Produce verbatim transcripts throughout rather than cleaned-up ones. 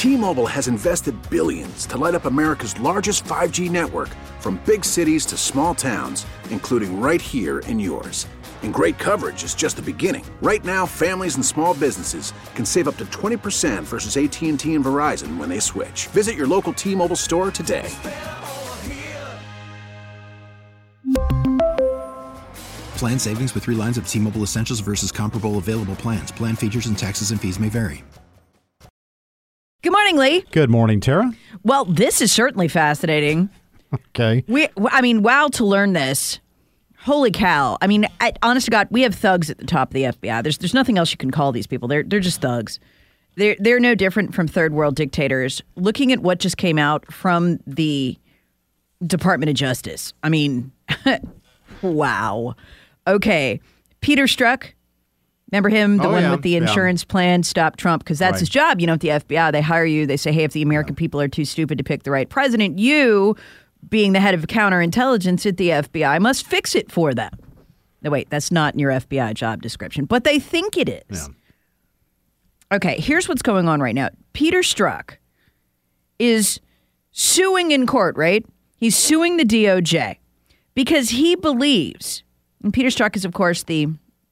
T-Mobile has invested billions to light up America's largest five G network, from big cities to small towns, including right here in yours. And great coverage is just the beginning. Right now, families and small businesses can save up to twenty percent versus A T and T and Verizon when they switch. Visit your local T-Mobile store today. Plan savings with three lines of T-Mobile Essentials versus comparable available plans. Plan features and taxes and fees may vary. Good morning, Lee. Good morning, Tara. Well, this is certainly fascinating. Okay. We, I mean, wow, to learn this. Holy cow. I mean, I, honest to God, we have thugs at the top of the F B I. There's there's nothing else you can call these people. They're they're just thugs. They're, they're no different from third world dictators. Looking at what just came out from the Department of Justice. I mean, wow. Okay. Peter Strzok. Remember him, the oh, one yeah. with the insurance yeah. plan, Stop Trump, because that's right. his job. You know, at the F B I, they hire you. They say, hey, if the American yeah. people are too stupid to pick the right president, you, being the head of counterintelligence at the F B I, must fix it for them. No, wait, that's not in your F B I job description, but they think it is. Yeah. Okay, here's what's going on right now. Peter Strzok is suing in court, right? He's suing the D O J because he believes, and Peter Strzok is, of course, the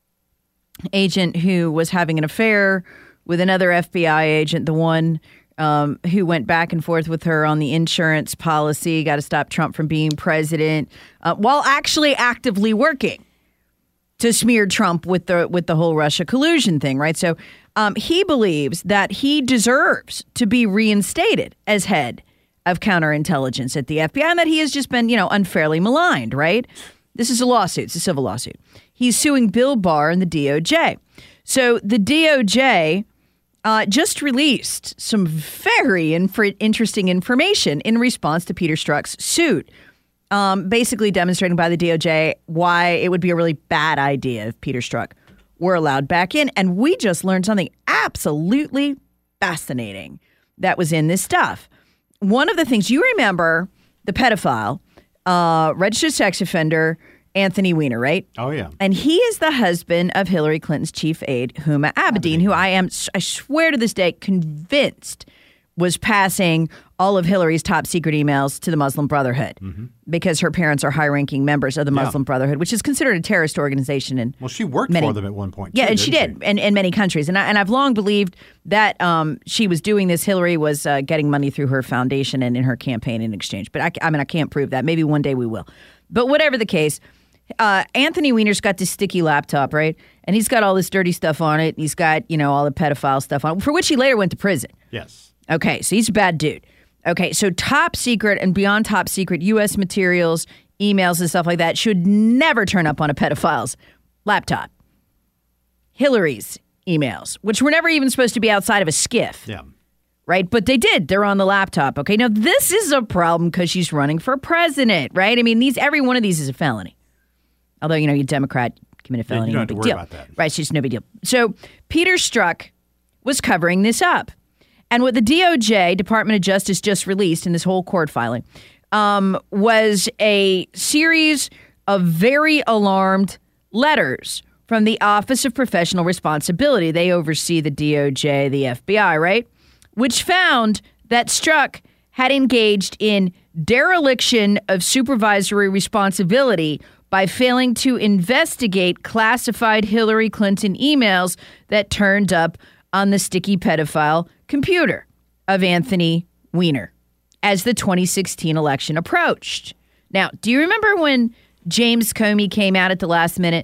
agent who was having an affair with another F B I agent, the one um, who went back and forth with her on the insurance policy, got to stop Trump from being president, uh, while actually actively working to smear Trump with the with the whole Russia collusion thing, right? So um, he believes that he deserves to be reinstated as head of counterintelligence at the F B I, and that he has just been, you know, unfairly maligned, right? This is a lawsuit. It's a civil lawsuit. He's suing Bill Barr and the D O J. So the D O J uh, just released some very inf- interesting information in response to Peter Strzok's suit, um, basically demonstrating by the D O J why it would be a really bad idea if Peter Strzok were allowed back in. And we just learned something absolutely fascinating that was in this stuff. One of the things, you remember the pedophile, uh, registered sex offender, Anthony Weiner, right? Oh, yeah. And he is the husband of Hillary Clinton's chief aide, Huma Abedin, Abedin, who I am, I swear to this day, convinced was passing all of Hillary's top secret emails to the Muslim Brotherhood mm-hmm. because her parents are high-ranking members of the Muslim yeah. Brotherhood, which is considered a terrorist organization. In well, she worked many, for them at one point. Yeah, too, and she did she? in, in many countries. And, I, and I've long believed that um, she was doing this. Hillary was uh, getting money through her foundation and in her campaign in exchange. But I, I mean, I can't prove that. Maybe one day we will. But whatever the case, Uh, Anthony Weiner's got this sticky laptop, right? And he's got all this dirty stuff on it. He's got, you know, all the pedophile stuff on it, for which he later went to prison. Yes. Okay, so he's a bad dude. Okay, so top secret and beyond top secret U S materials, emails and stuff like that should never turn up on a pedophile's laptop. Hillary's emails, which were never even supposed to be outside of a skiff. Yeah. Right? But they did. They're on the laptop. Okay, now this is a problem because she's running for president, right? I mean, these every one of these is a felony. Although, you know, you're a Democrat, commit a felony, yeah, you don't no have to big worry deal. about that. Right, so it's no big deal. So Peter Strzok was covering this up. And what the D O J, Department of Justice, just released in this whole court filing um, was a series of very alarmed letters from the Office of Professional Responsibility. They oversee the D O J, the F B I, right? Which found that Strzok had engaged in dereliction of supervisory responsibility by failing to investigate classified Hillary Clinton emails that turned up on the sticky pedophile computer of Anthony Weiner as the twenty sixteen election approached. Now, do you remember when James Comey came out at the last minute?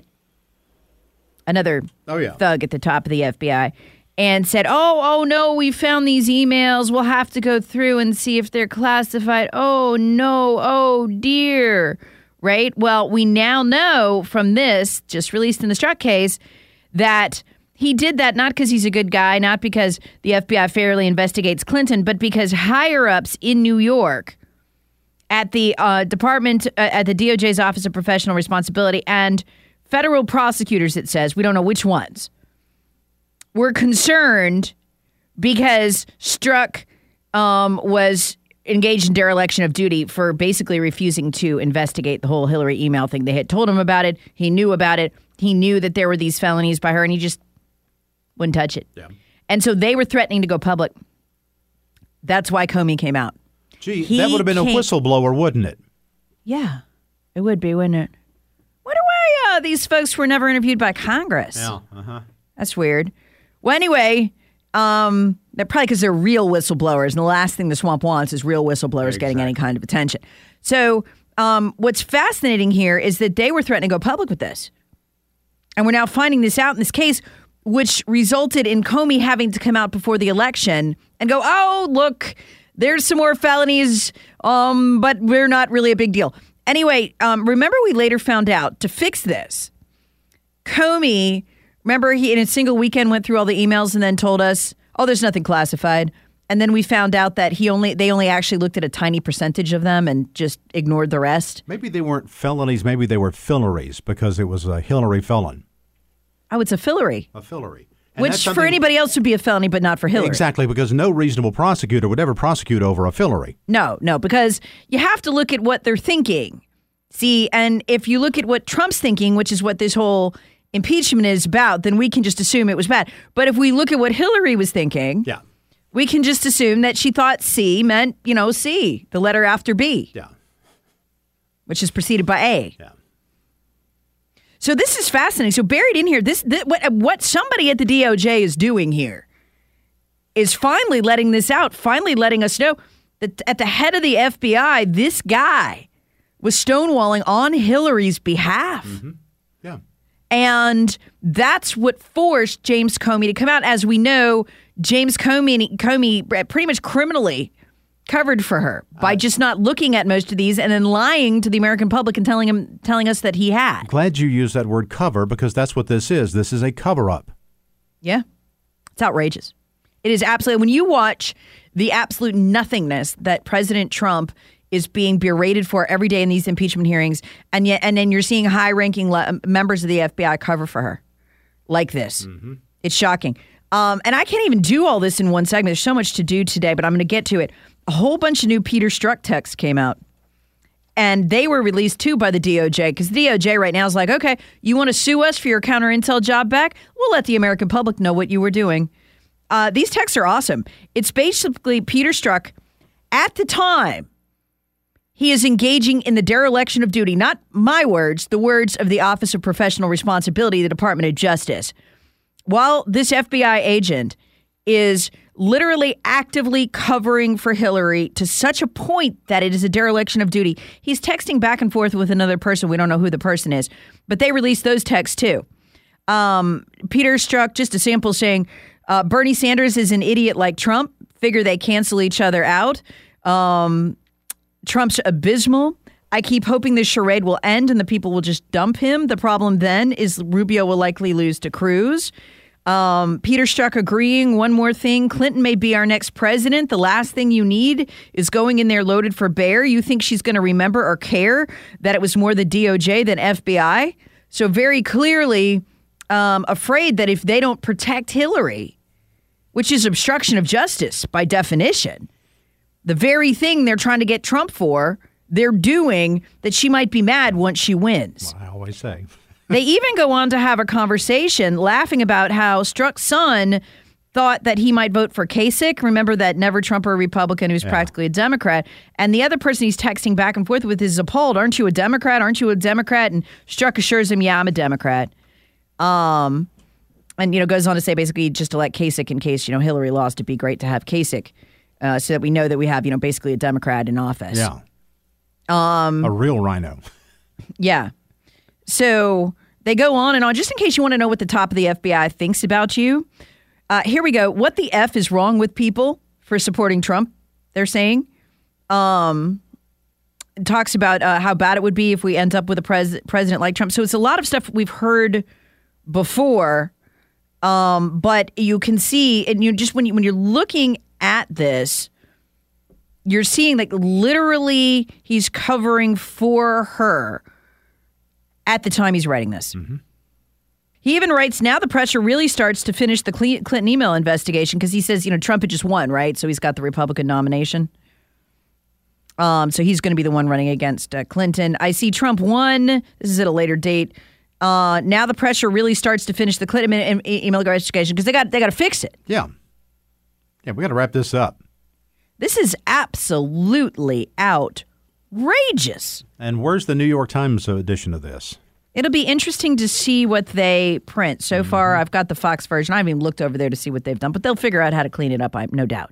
Another oh, yeah. thug at the top of the F B I. And said, oh, oh, no, we found these emails. We'll have to go through and see if they're classified. Oh, no. Oh, dear. Right? Well, we now know from this, just released in the Strzok case, that he did that not because he's a good guy, not because the F B I fairly investigates Clinton, but because higher-ups in New York at the uh, Department, uh, at the D O J's Office of Professional Responsibility and federal prosecutors, it says, we don't know which ones, were concerned because Strzok um, was engaged in dereliction of duty for basically refusing to investigate the whole Hillary email thing. They had told him about it. He knew about it. He knew that there were these felonies by her, and he just wouldn't touch it. Yeah. And so they were threatening to go public That's why Comey came out. Gee, He that would have been came- a whistleblower, wouldn't it? Yeah, it would be, wouldn't it? Wonder why uh, these folks were never interviewed by Congress. Yeah. Uh-huh. That's weird. Well, anyway, um, they're probably because they're real whistleblowers, and the last thing the swamp wants is real whistleblowers Exactly. getting any kind of attention. So um, what's fascinating here is that they were threatening to go public with this. And we're now finding this out in this case, which resulted in Comey having to come out before the election and go, oh, look, there's some more felonies, um, but we're not really a big deal. Anyway, um, remember we later found out to fix this, Comey, remember he in a single weekend went through all the emails and then told us, oh, there's nothing classified. And then we found out that he only they only actually looked at a tiny percentage of them and just ignored the rest. Maybe they weren't felonies. Maybe they were fillaries because it was a Hillary felon. Oh, it's a fillery. A fillery. And Which that's for something- anybody else would be a felony, but not for Hillary. Exactly, because no reasonable prosecutor would ever prosecute over a fillery. No, no, because you have to look at what they're thinking. See, and if you look at what Trump's thinking, which is what this whole impeachment is about, then we can just assume it was bad. But if we look at what Hillary was thinking, Yeah. we can just assume that she thought C meant, you know, C, the letter after B, Yeah. which is preceded by A. Yeah. So this is fascinating. So buried in here, this, this what what somebody at the D O J is doing here is finally letting this out, finally letting us know that at the head of the F B I, this guy was stonewalling on Hillary's behalf. Mm-hmm. Yeah. And that's what forced James Comey to come out. As we know, James Comey, Comey pretty much criminally covered for her by uh, just not looking at most of these and then lying to the American public and telling him, telling us that he had. Glad you used that word cover because that's what this is. This is a cover-up. Yeah. It's outrageous. It is absolutely, when you watch the absolute nothingness that President Trump is being berated for every day in these impeachment hearings, and yet, and then you're seeing high-ranking le- members of the F B I cover for her like this. Mm-hmm. It's shocking. Um, and I can't even do all this in one segment. There's so much to do today, but I'm going to get to it. A whole bunch of new Peter Strzok texts came out, and they were released too by the D O J because the D O J right now is like, okay, you want to sue us for your counter intel job back? We'll let the American public know what you were doing. Uh, these texts are awesome. It's basically Peter Strzok at the time. He is engaging in the dereliction of duty, not my words, the words of the Office of Professional Responsibility, the Department of Justice. While this F B I agent is literally actively covering for Hillary to such a point that it is a dereliction of duty, he's texting back and forth with another person. We don't know who the person is, but they released those texts too. Um, Peter Strzok, just a sample saying, uh, Bernie Sanders is an idiot like Trump. Figure they cancel each other out. Um, Trump's abysmal. I keep hoping this charade will end and the people will just dump him. The problem then is Rubio will likely lose to Cruz. Um, Peter Strzok agreeing. One more thing. Clinton may be our next president. The last thing you need is going in there loaded for bear. You think she's going to remember or care that it was more the D O J than F B I? So very clearly um, afraid that if they don't protect Hillary, which is obstruction of justice by definition, the very thing they're trying to get Trump for, they're doing that she might be mad once she wins. Well, I always say. They even go on to have a conversation laughing about how Strzok's son thought that he might vote for Kasich. Remember that never Trumper Republican who's yeah. practically a Democrat. And the other person he's texting back and forth with is appalled. Aren't you a Democrat? Aren't you a Democrat? And Strzok assures him, yeah, I'm a Democrat. Um, and, you know, goes on to say basically just to let Kasich in case, you know, Hillary lost, it'd be great to have Kasich uh, so that we know that we have, you know, basically a Democrat in office. Yeah. Um, a real rhino. Yeah. So they go on and on. Just in case you want to know what the top of the F B I thinks about you, uh, here we go. What the F is wrong with people for supporting Trump, they're saying. Um, it talks about uh, how bad it would be if we end up with a pres- president like Trump. So it's a lot of stuff we've heard before, um, but you can see, and you just when you when you're looking at this, you're seeing like literally he's covering for her at the time he's writing this. Mm-hmm. He even writes, now the pressure really starts to finish the Clinton email investigation because he says, you know, Trump had just won, right? So he's got the Republican nomination. Um, so he's going to be the one running against uh, Clinton. I see Trump won. This is at a later date. Uh, now the pressure really starts to finish the Clinton email investigation because they got they got to fix it. Yeah. Yeah, we got to wrap this up. This is absolutely outrageous. And where's the New York Times edition of this? It'll be interesting to see what they print. So mm-hmm. far, I've got the Fox version. I haven't even looked over there to see what they've done, but they'll figure out how to clean it up, I no doubt.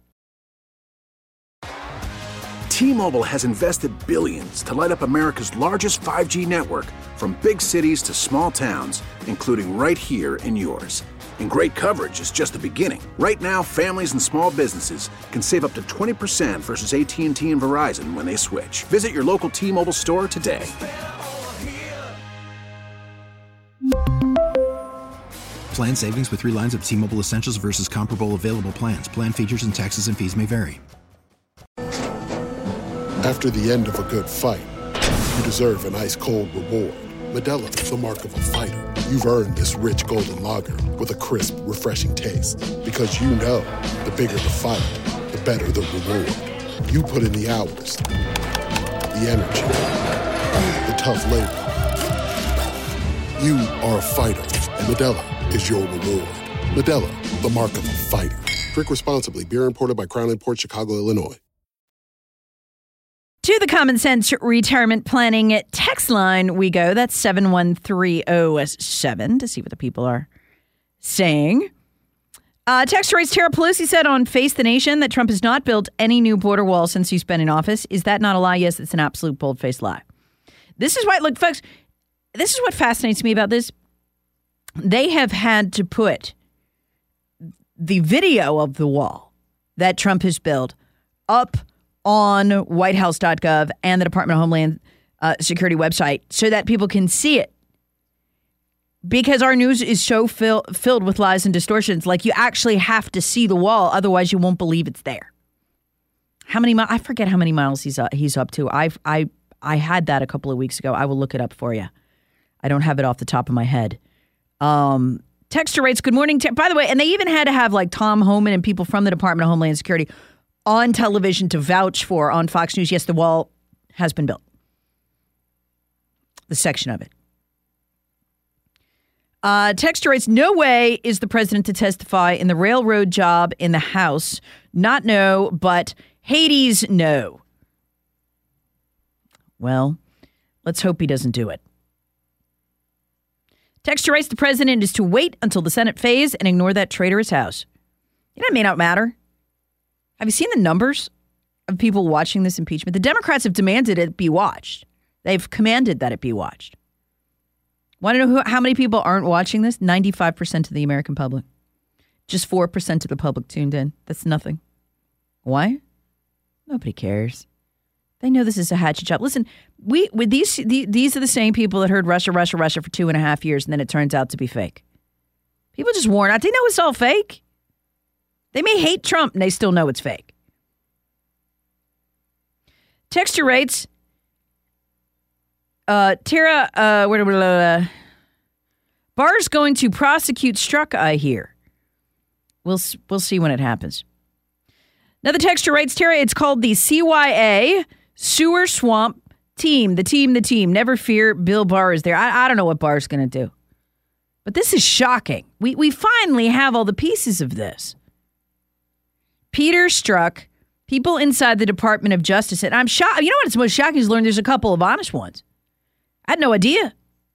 T-Mobile has invested billions to light up America's largest five G network, from big cities to small towns, including right here in yours. And great coverage is just the beginning. Right now, families and small businesses can save up to twenty percent versus A T and T and Verizon when they switch. Visit your local T-Mobile store today. Plan savings with three lines of T-Mobile Essentials versus comparable available plans. Plan features and taxes and fees may vary. After the end of a good fight, you deserve an ice-cold reward. Modelo is the mark of a fighter. You've earned this rich golden lager with a crisp, refreshing taste. Because you know, the bigger the fight, the better the reward. You put in the hours, the energy, the tough labor. You are a fighter, and Modelo is your reward. Modelo, the mark of a fighter. Drink responsibly. Beer imported by Crown Imports, Chicago, Illinois. To the Common Sense Retirement Planning text line we go. That's seven one three oh seven to see what the people are saying. Uh, text rates Tara Pelosi said on Face the Nation that Trump has not built any new border wall since he's been in office. Is that not a lie? Yes, it's an absolute bold-faced lie. This is why, look, folks, this is what fascinates me about this. They have had to put the video of the wall that Trump has built up on white house dot gov and the Department of Homeland uh, Security website so that people can see it. Because our news is so fill, filled with lies and distortions, like you actually have to see the wall, otherwise you won't believe it's there. How many miles? I forget how many miles he's uh, he's up to. I I I had that a couple of weeks ago. I will look it up for you. I don't have it off the top of my head. Um, Texture rates, good morning. Te- By the way, and they even had to have like Tom Homan and people from the Department of Homeland Security on television to vouch for on Fox News, yes, the wall has been built. The section of it. Uh, Texture writes, no way is the president to testify in the railroad job in the House. Not no, but Hades no. Well, let's hope he doesn't do it. Texture writes, the president is to wait until the Senate phase and ignore that traitorous House. You know, it may not matter. Have you seen the numbers of people watching this impeachment? The Democrats have demanded it be watched. They've commanded that it be watched. Want to know who, how many people aren't watching this? ninety-five percent of the American public. Just four percent of the public tuned in. That's nothing. Why? Nobody cares. They know this is a hatchet job. Listen, we with these the, these are the same people that heard Russia, Russia, Russia for two and a half years, and then it turns out to be fake. People just warn out. They know it's all fake. They may hate Trump, and they still know it's fake. Texture rates. Uh, Tara, uh, where, uh, Barr's going to prosecute Strzok, I hear. We'll we'll see when it happens. Another texture rates, Tara, it's called the C Y A Sewer Swamp Team. The team, the team. Never fear, Bill Barr is there. I, I don't know what Barr's going to do. But this is shocking. We we finally have all the pieces of this. Peter Strzok, people inside the Department of Justice, and I'm shocked. You know what's most shocking is learn there's a couple of honest ones. I had no idea.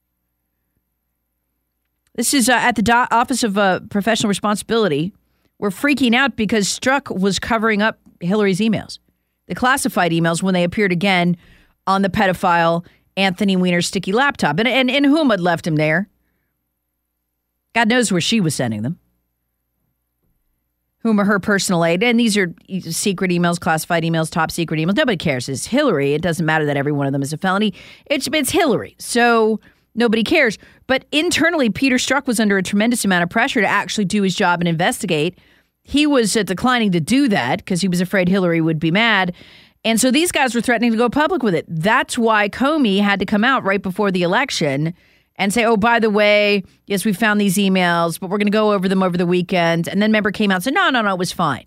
This is uh, at the Do- Office of uh, Professional Responsibility. We're freaking out because Strzok was covering up Hillary's emails, the classified emails, when they appeared again on the pedophile Anthony Weiner's sticky laptop. And, and, and whom had left him there? God knows where she was sending them. Whom are her personal aide. And these are secret emails, classified emails, top secret emails. Nobody cares. It's Hillary. It doesn't matter that every one of them is a felony. It's, it's Hillary. So nobody cares. But internally, Peter Strzok was under a tremendous amount of pressure to actually do his job and investigate. He was uh, declining to do that because he was afraid Hillary would be mad. And so these guys were threatening to go public with it. That's why Comey had to come out right before the election and say, oh, by the way, yes, we found these emails, but we're going to go over them over the weekend. And then remember came out and said, no, no, no, it was fine.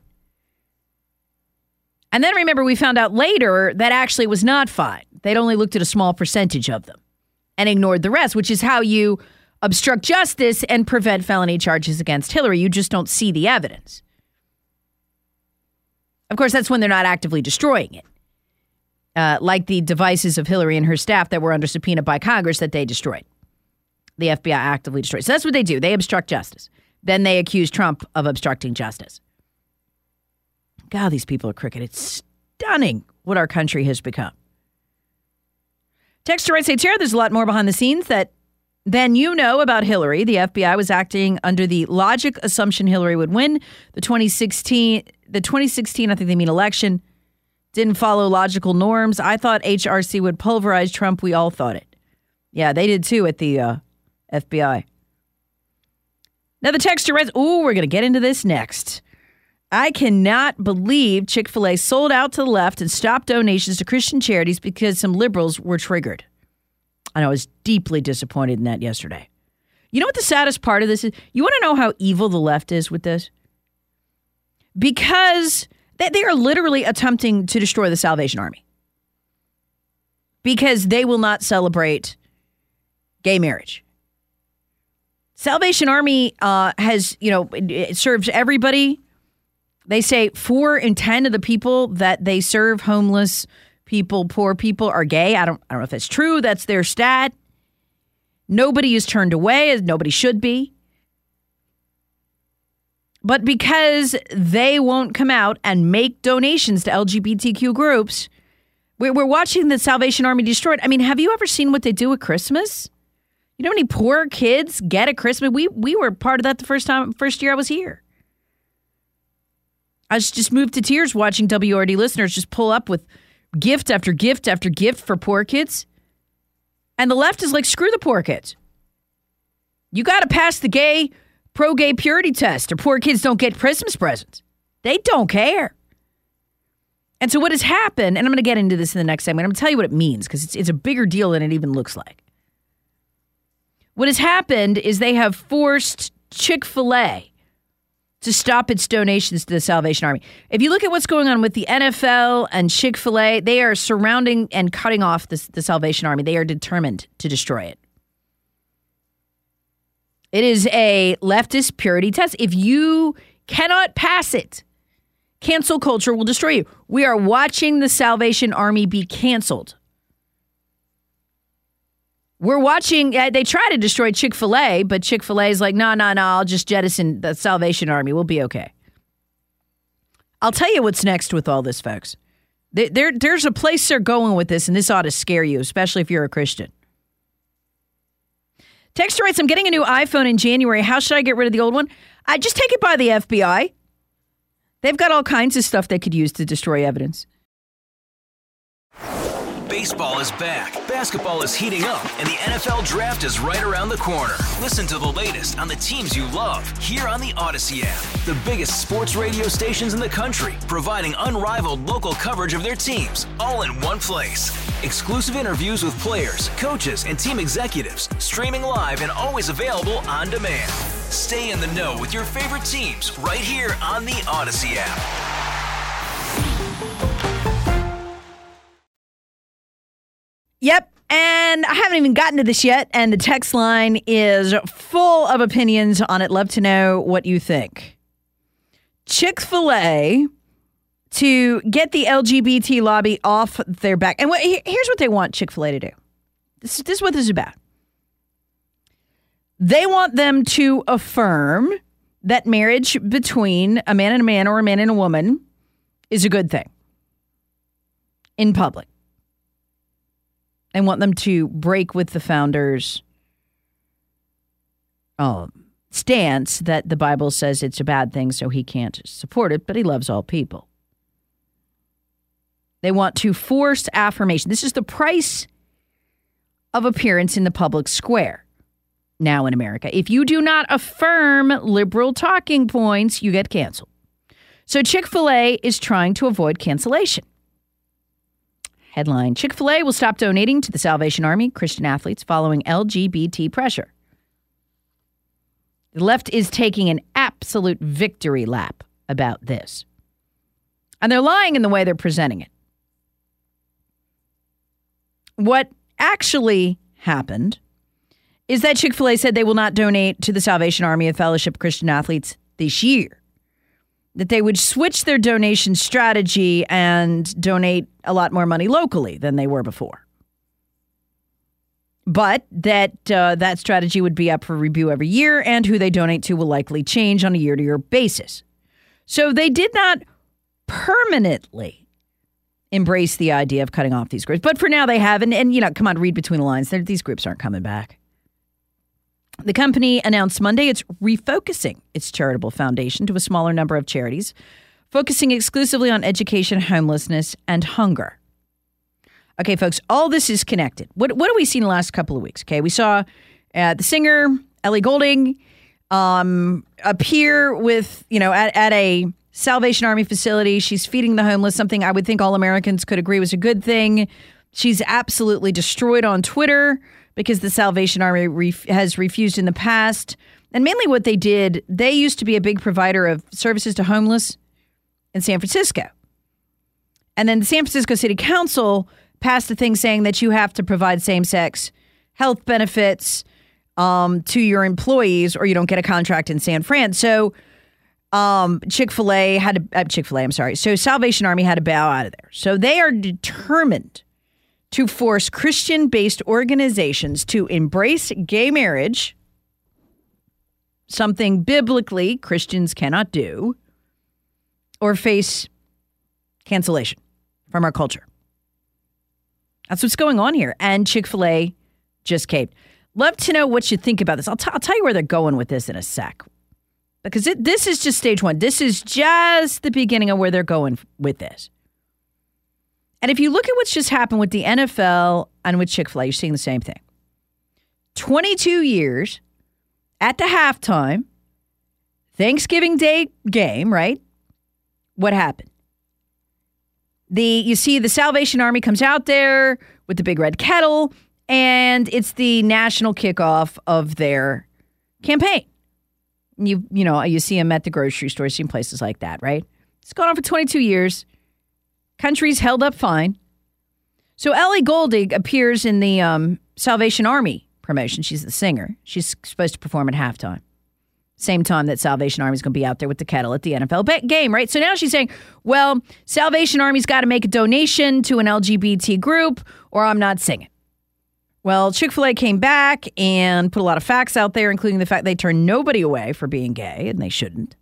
And then remember, we found out later that actually was not fine. They'd only looked at a small percentage of them and ignored the rest, which is how you obstruct justice and prevent felony charges against Hillary. You just don't see the evidence. Of course, that's when they're not actively destroying it. Uh, like the devices of Hillary and her staff that were under subpoena by Congress that they destroyed. The F B I actively destroyed. So that's what they do. They obstruct justice. Then they accuse Trump of obstructing justice. God, these people are crooked. It's stunning what our country has become. Texter writes, hey, Tara, there's a lot more behind the scenes that than you know about Hillary. The F B I was acting under the logic assumption Hillary would win. The twenty sixteen, the twenty sixteen, I think they mean election, didn't follow logical norms. I thought H R C would pulverize Trump. We all thought it. Yeah, they did too at the uh, F B I. Now the texter writes, ooh, we're going to get into this next. I cannot believe Chick-fil-A sold out to the left and stopped donations to Christian charities because some liberals were triggered. And I was deeply disappointed in that yesterday. You know what the saddest part of this is? You want to know how evil the left is with this? Because they, they are literally attempting to destroy the Salvation Army. Because they will not celebrate gay marriage. Salvation Army uh, has, you know, it, it serves everybody. They say four in ten of the people that they serve, homeless people, poor people, are gay. I don't, I don't know if that's true. That's their stat. Nobody is turned away, as nobody should be. But because they won't come out and make donations to L G B T Q groups, we're, we're watching the Salvation Army destroyed. I mean, have you ever seen what they do at Christmas? You know how many poor kids get at Christmas? We we were part of that the first time, first year I was here. I was just moved to tears watching W R D listeners just pull up with gift after gift after gift for poor kids. And the left is like, screw the poor kids. You got to pass the gay, pro-gay purity test or poor kids don't get Christmas presents. They don't care. And so what has happened, and I'm going to get into this in the next segment, I'm going to tell you what it means because it's, it's a bigger deal than it even looks like. What has happened is they have forced Chick-fil-A to stop its donations to the Salvation Army. If you look at what's going on with the N F L and Chick-fil-A, they are surrounding and cutting off the, the Salvation Army. They are determined to destroy it. It is a leftist purity test. If you cannot pass it, cancel culture will destroy you. We are watching the Salvation Army be canceled. We're watching, uh, they try to destroy Chick-fil-A, but Chick-fil-A is like, no, no, no, I'll just jettison the Salvation Army. We'll be okay. I'll tell you what's next with all this, folks. There, there, there's a place they're going with this, and this ought to scare you, especially if you're a Christian. Texter writes, I'm getting a new iPhone in January. How should I get rid of the old one? I just take it by the F B I. They've got all kinds of stuff they could use to destroy evidence. Baseball is back, basketball is heating up, and the N F L Draft is right around the corner. Listen to the latest on the teams you love here on the Odyssey app. The biggest sports radio stations in the country, providing unrivaled local coverage of their teams, all in one place. Exclusive interviews with players, coaches, and team executives, streaming live and always available on demand. Stay in the know with your favorite teams right here on the Odyssey app. Yep, and I haven't even gotten to this yet, and the text line is full of opinions on it. Love to know what you think. Chick-fil-A, to get the L G B T lobby off their back. And what, here's what they want Chick-fil-A to do. This, this is what this is about. They want them to affirm that marriage between a man and a man or a man and a woman is a good thing in public. They want them to break with the founders' uh, stance that the Bible says it's a bad thing, so he can't support it, but he loves all people. They want to force affirmation. This is the price of appearance in the public square now in America. If you do not affirm liberal talking points, you get canceled. So Chick-fil-A is trying to avoid cancellation. Headline, Chick-fil-A will stop donating to the Salvation Army, Christian athletes, following L G B T pressure. The left is taking an absolute victory lap about this. And they're lying in the way they're presenting it. What actually happened is that Chick-fil-A said they will not donate to the Salvation Army of Fellowship of Christian Athletes this year. that they would switch their donation strategy and donate a lot more money locally than they were before. But that uh, that strategy would be up for review every year, and who they donate to will likely change on a year-to-year basis. So they did not permanently embrace the idea of cutting off these groups. But for now they have, and, and you know, come on, read between the lines. They're, these groups aren't coming back. The company announced Monday it's refocusing its charitable foundation to a smaller number of charities, focusing exclusively on education, homelessness, and hunger. Okay, folks, all this is connected. What what have we seen the last couple of weeks? Okay, we saw uh, the singer, Ellie Goulding, um, appear with, you know, at, at a Salvation Army facility. She's feeding the homeless, something I would think all Americans could agree was a good thing. She's absolutely destroyed on Twitter because the Salvation Army ref- has refused in the past. And mainly what they did, they used to be a big provider of services to homeless in San Francisco. And then the San Francisco City Council passed a thing saying that you have to provide same-sex health benefits um, to your employees or you don't get a contract in San Fran. So um, Chick-fil-A had to, uh, Chick-fil-A, I'm sorry. So Salvation Army had to bow out of there. So they are determined to force Christian-based organizations to embrace gay marriage, something biblically Christians cannot do, or face cancellation from our culture. That's what's going on here. And Chick-fil-A just caved. Love to know what you think about this. I'll, t- I'll tell you where they're going with this in a sec. Because it, this is just stage one. This is just the beginning of where they're going with this. And if you look at what's just happened with the N F L and with Chick-fil-A, you're seeing the same thing. twenty-two years at the halftime, Thanksgiving Day game, right? What happened? The you see the Salvation Army comes out there with the big red kettle, and it's the national kickoff of their campaign. You you know, you see them at the grocery store, you see them places like that, right? It's gone on for twenty-two years. Country's held up fine. So Ellie Goulding appears in the um, Salvation Army promotion. She's the singer. She's supposed to perform at halftime. Same time that Salvation Army's going to be out there with the kettle at the N F L game, right? So now she's saying, well, Salvation Army's got to make a donation to an L G B T group or I'm not singing. Well, Chick-fil-A came back and put a lot of facts out there, including the fact they turned nobody away for being gay, and they shouldn't.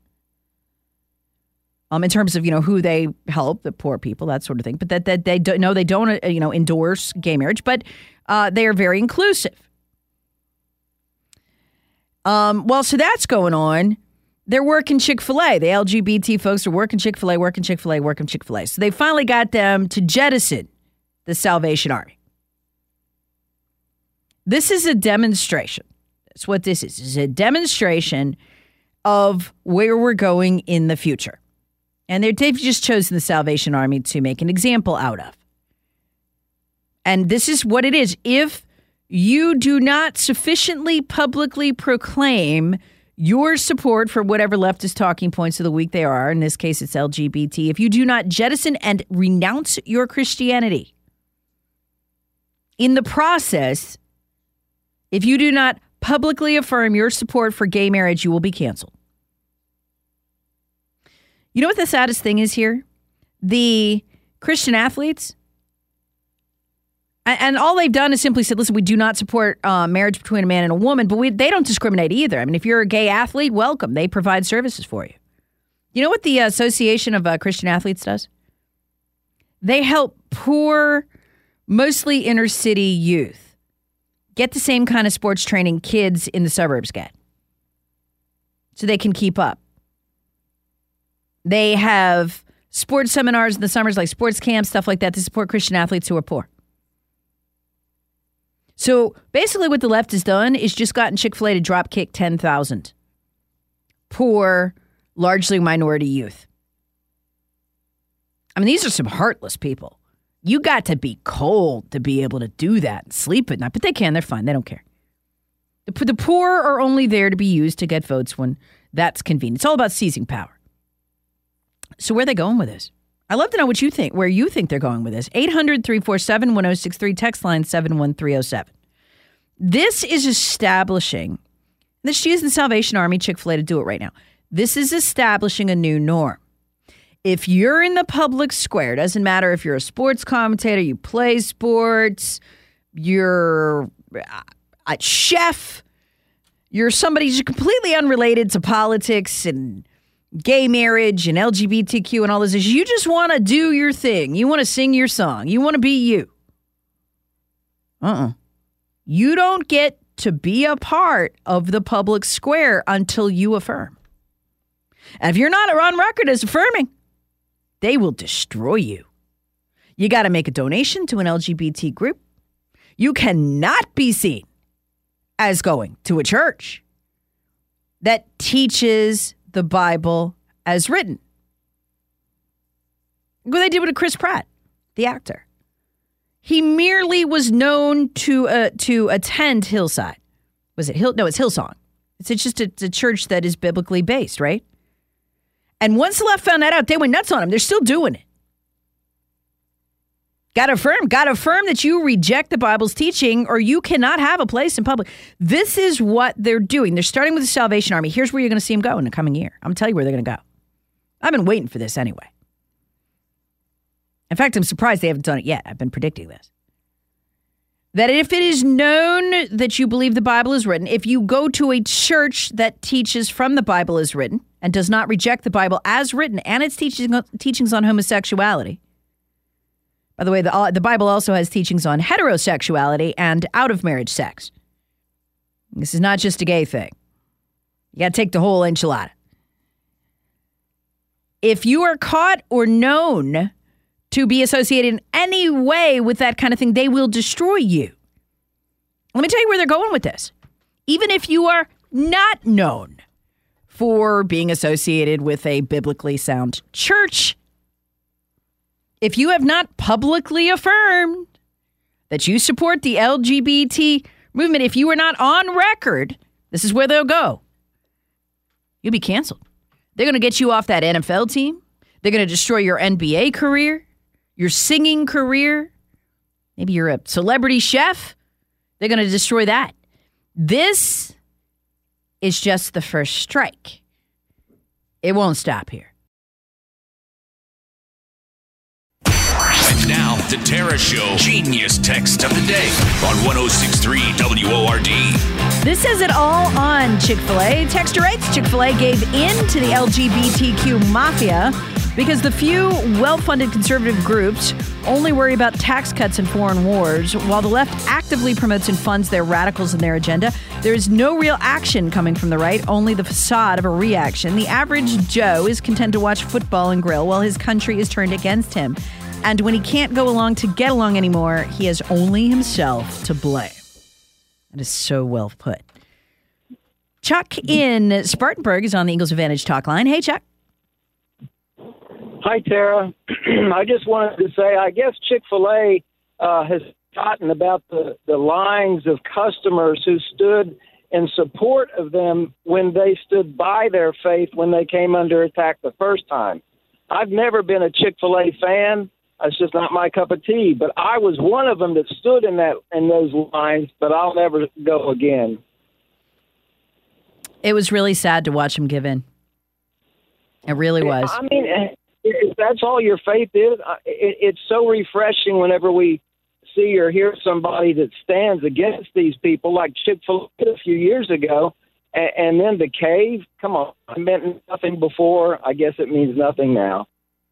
Um, in terms of, you know, who they help, the poor people, that sort of thing. But that, that they don't, no, they don't, uh, you know, endorse gay marriage, but uh, they are very inclusive. Um, well, so that's going on. They're working Chick-fil-A. The L G B T folks are working Chick-fil-A, working Chick-fil-A, working Chick-fil-A. So they finally got them to jettison the Salvation Army. This is a demonstration. That's what this is. It's a demonstration of where we're going in the future. And they've just chosen the Salvation Army to make an example out of. And this is what it is. If you do not sufficiently publicly proclaim your support for whatever leftist talking points of the week they are, in this case it's L G B T, if you do not jettison and renounce your Christianity, in the process, if you do not publicly affirm your support for gay marriage, you will be canceled. You know what the saddest thing is here? The Christian athletes, and all they've done is simply said, listen, we do not support uh, marriage between a man and a woman, but we, they don't discriminate either. I mean, if you're a gay athlete, welcome. They provide services for you. You know what the Association of uh, Christian Athletes does? They help poor, mostly inner city youth get the same kind of sports training kids in the suburbs get so they can keep up. They have sports seminars in the summers, like sports camps, stuff like that, to support Christian athletes who are poor. So basically what the left has done is just gotten Chick-fil-A to drop kick ten thousand poor, largely minority youth. I mean, these are some heartless people. You got to be cold to be able to do that and sleep at night, but they can. They're fine. They don't care. The, the poor are only there to be used to get votes when that's convenient. It's all about seizing power. So where are they going with this? I'd love to know what you think, where you think they're going with this. eight hundred, three four seven, one oh six three, text line seven one three oh seven. This is establishing, this is using the Salvation Army, Chick-fil-A to do it right now. This is establishing a new norm. If you're in the public square, doesn't matter if you're a sports commentator, you play sports, you're a chef, you're somebody who's completely unrelated to politics and gay marriage and L G B T Q and all this, you just want to do your thing. You want to sing your song. You want to be you. Uh-uh. You don't get to be a part of the public square until you affirm. And if you're not on record as affirming, they will destroy you. You got to make a donation to an L G B T group. You cannot be seen as going to a church that teaches the Bible as written. What they did with Chris Pratt, the actor. He merely was known to uh, to attend Hillside. Was it Hill? No, it's Hillsong. It's, it's just a, it's a church that is biblically based, right? And once the left found that out, they went nuts on him. They're still doing it. Got to affirm. Got to affirm that you reject the Bible's teaching or you cannot have a place in public. This is what they're doing. They're starting with the Salvation Army. Here's where you're going to see them go in the coming year. I'm going to tell you where they're going to go. I've been waiting for this anyway. In fact, I'm surprised they haven't done it yet. I've been predicting this. That if it is known that you believe the Bible is written, if you go to a church that teaches from the Bible as written and does not reject the Bible as written and its teaching, teachings on homosexuality. By the way, the, the Bible also has teachings on heterosexuality and out-of-marriage sex. This is not just a gay thing. You got to take the whole enchilada. If you are caught or known to be associated in any way with that kind of thing, they will destroy you. Let me tell you where they're going with this. Even if you are not known for being associated with a biblically sound church, if you have not publicly affirmed that you support the L G B T movement, if you are not on record, this is where they'll go. You'll be canceled. They're going to get you off that N F L team. They're going to destroy your N B A career, your singing career. Maybe you're a celebrity chef. They're going to destroy that. This is just the first strike. It won't stop here. And now, the Tara Show Genius Text of the Day on one oh six point three W O R D. This says it all on Chick-fil-A. Texter writes, Chick-fil-A gave in to the L G B T Q mafia because the few well-funded conservative groups only worry about tax cuts and foreign wars, while the left actively promotes and funds their radicals and their agenda. There is no real action coming from the right, only the facade of a reaction. The average Joe is content to watch football and grill while his country is turned against him. And when he can't go along to get along anymore, he has only himself to blame. That is so well put. Chuck in Spartanburg is on the Eagles Advantage talk line. Hey, Chuck. Hi, Tara. I just wanted to say, I guess Chick-fil-A uh, has forgotten about the, the lines of customers who stood in support of them when they stood by their faith when they came under attack the first time. I've never been a Chick-fil-A fan. It's just not my cup of tea. But I was one of them that stood in that in those lines, but I'll never go again. It was really sad to watch him give in. It really was. I mean, if that's all your faith is, it's so refreshing whenever we see or hear somebody that stands against these people, like Chick-fil-A a few years ago, and then the cave. Come on, it meant nothing before. I guess it means nothing now.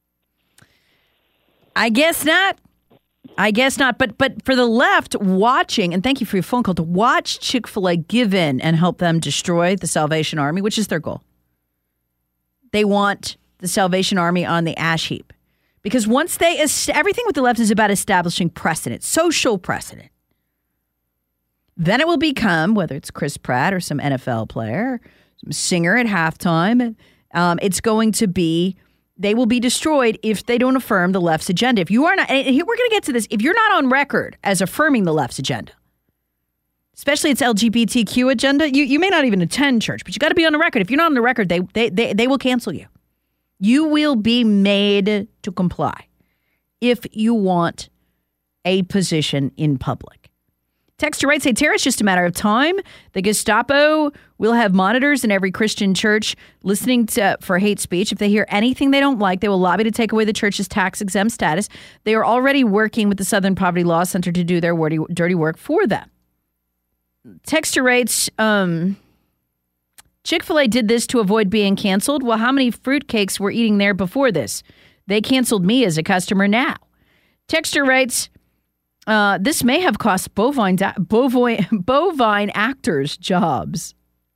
I guess not. I guess not. But but for the left watching, and thank you for your phone call, to watch Chick-fil-A give in and help them destroy the Salvation Army, which is their goal. They want the Salvation Army on the ash heap. Because once they, everything with the left is about establishing precedent, social precedent. Then it will become, whether it's Chris Pratt or some N F L player, some singer at halftime, um, it's going to be, they will be destroyed if they don't affirm the left's agenda. If you are not, and here we're going to get to this, if you're not on record as affirming the left's agenda, especially its L G B T Q agenda, you, you may not even attend church, but you got to be on the record. If you're not on the record, they, they, they, they will cancel you. You will be made to comply if you want a position in public. Texter writes, hey, Tara, it's just a matter of time. The Gestapo will have monitors in every Christian church listening to for hate speech. If they hear anything they don't like, they will lobby to take away the church's tax-exempt status. They are already working with the Southern Poverty Law Center to do their dirty, dirty work for them. Texter writes, um, Chick-fil-A did this to avoid being canceled. Well, how many fruitcakes were eating there before this? They canceled me as a customer now. Texter writes, Uh, this may have cost bovine, bovine, bovine actors jobs.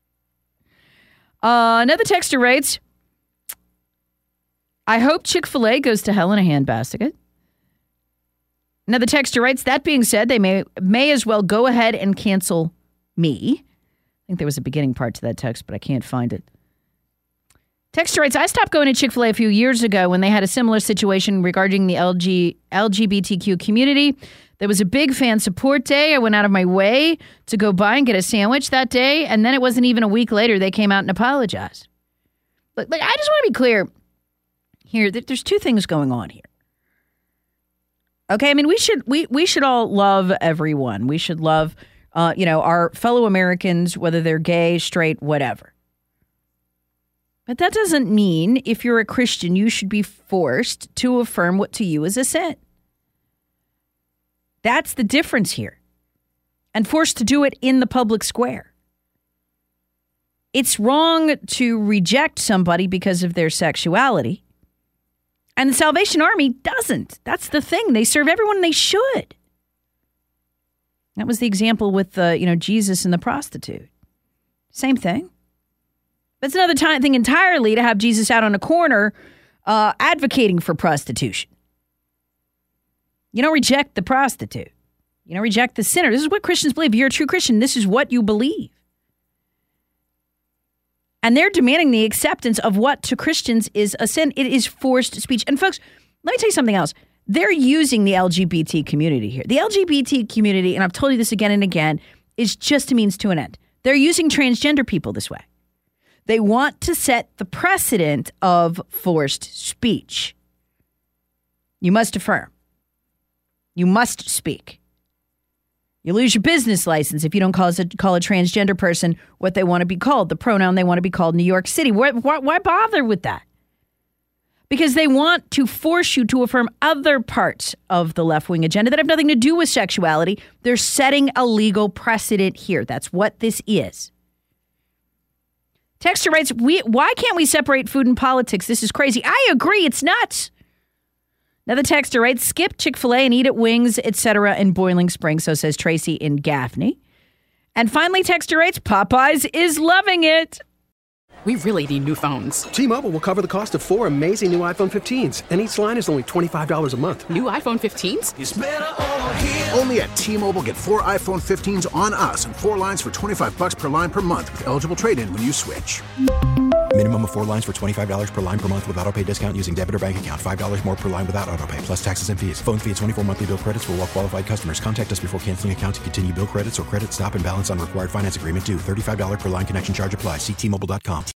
Uh, another texter writes, I hope Chick-fil-A goes to hell in a handbasket. Another texter writes, that being said, they may may as well go ahead and cancel me. I think there was a beginning part to that text, but I can't find it. Texter writes, I stopped going to Chick-fil-A a few years ago when they had a similar situation regarding the L G, L G B T Q community. There was a big fan support day. I went out of my way to go by and get a sandwich that day, and then it wasn't even a week later they came out and apologized. But, but I just want to be clear here that there's two things going on here. Okay, I mean, we should we we should all love everyone. We should love, uh, you know, our fellow Americans, whether they're gay, straight, whatever. But that doesn't mean if you're a Christian, you should be forced to affirm what to you is a sin. That's the difference here. And forced to do it in the public square. It's wrong to reject somebody because of their sexuality. And the Salvation Army doesn't. That's the thing. They serve everyone they should. That was the example with the, you know, Jesus and the prostitute. Same thing. But it's another time, thing entirely to have Jesus out on a corner uh, advocating for prostitution. You don't reject the prostitute. You don't reject the sinner. This is what Christians believe. If you're a true Christian, this is what you believe. And they're demanding the acceptance of what to Christians is a sin. It is forced speech. And folks, let me tell you something else. They're using the L G B T community here. The L G B T community, and I've told you this again and again, is just a means to an end. They're using transgender people this way. They want to set the precedent of forced speech. You must affirm. You must speak. You lose your business license if you don't call a, call a transgender person what they want to be called, the pronoun they want to be called in New York City. Why, why, why bother with that? Because they want to force you to affirm other parts of the left-wing agenda that have nothing to do with sexuality. They're setting a legal precedent here. That's what this is. Texter writes, we, why can't we separate food and politics? This is crazy. I agree. It's nuts. Another texter writes, skip Chick-fil-A and eat at Wings, et cetera in Boiling Springs, so says Tracy in Gaffney. And finally, texter writes, Popeyes is loving it. We really need new phones. T-Mobile will cover the cost of four amazing new iPhone fifteens, and each line is only twenty-five dollars a month. New iPhone fifteens? It's better over here. Only at T-Mobile, get four iPhone fifteens on us and four lines for twenty-five bucks per line per month with eligible trade-in when you switch. Minimum of four lines for twenty-five dollars per line per month with autopay discount using debit or bank account. five dollars more per line without autopay, plus taxes and fees. Phone fee at twenty-four monthly bill credits for well-qualified customers. Contact us before canceling account to continue bill credits or credit stop and balance on required finance agreement due. thirty-five dollars per line connection charge applies. See T Mobile dot com.